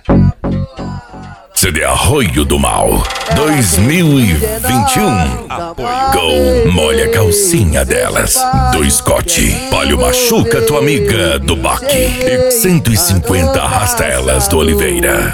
CD Arroio do Mal 2021. Gol molha a calcinha delas. Do Scott, Palio machuca tua amiga do Baque. E 150 arrasta elas do Oliveira.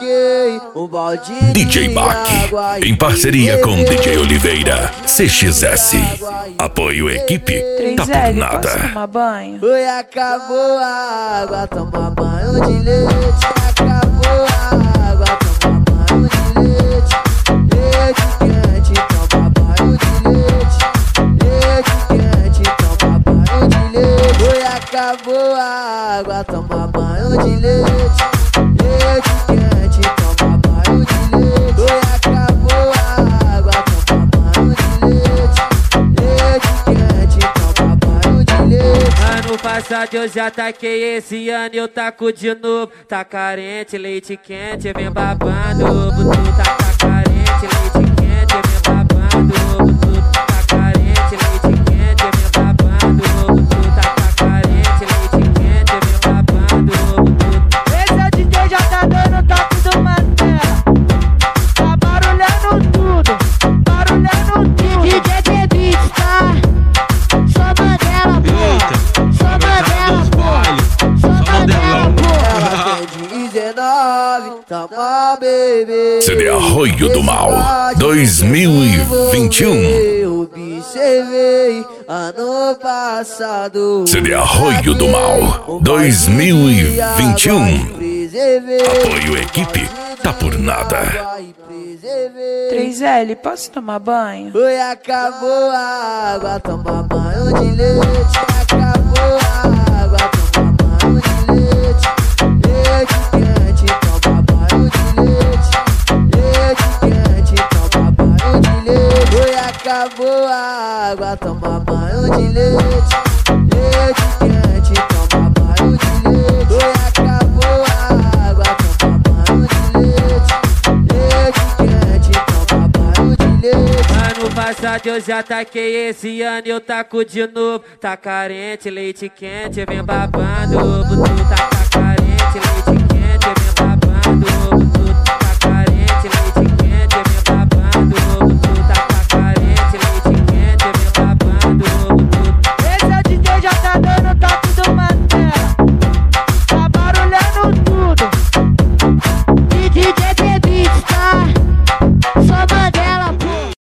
DJ Baque, em parceria com DJ Oliveira, CXS. Apoio equipe, tá por nada. Posso tomar banho? Oi, acabou a água, toma banho de leite. Acabou a água, toma banho de leite. Leite quente, toma banho de leite. Leite quente, toma banho de leite. Oi, acabou a água, toma banho de leite. Leite quente, toma banho de leite. Oi, acabou a água, toma banho de leite. Leite quente, toma banho de leite. Ano passado eu já taquei, esse ano eu taco de novo. Tá carente, leite quente, vem babando. Butu tá carente, leite quente, vem babando. Butu tá carente, leite quente, vem babando. Butu tá carente, leite quente, vem babando. Esse é o DJ já tá dando toque do Mantela. Tá barulhando tudo, barulhando tudo. DJ Beats, tá? Só Mandela, porra. Só Mandela, porra. Só Mandela, porra. Ela tem 19, toma bebê. CD Arroio do Mal 2021. Eu observei ano passado. CD Arroio do Mal 2021. Apoio equipe, tá por nada. 3L, posso tomar banho? Oi, acabou a água, toma banho de leite. Acabou a água, toma banho de leite. Leite quente, toma banho de leite. Leite quente, toma banho de leite. Oi, acabou a água, toma banho de leite. Leite quente, toma banho de leite. Oi, acabou a água, toma banho de leite. Leite quente, toma banho de leite. Ano passado eu já taquei, esse ano eu taco de novo. Tá carente, leite quente, vem babando. Butu tá carente, leite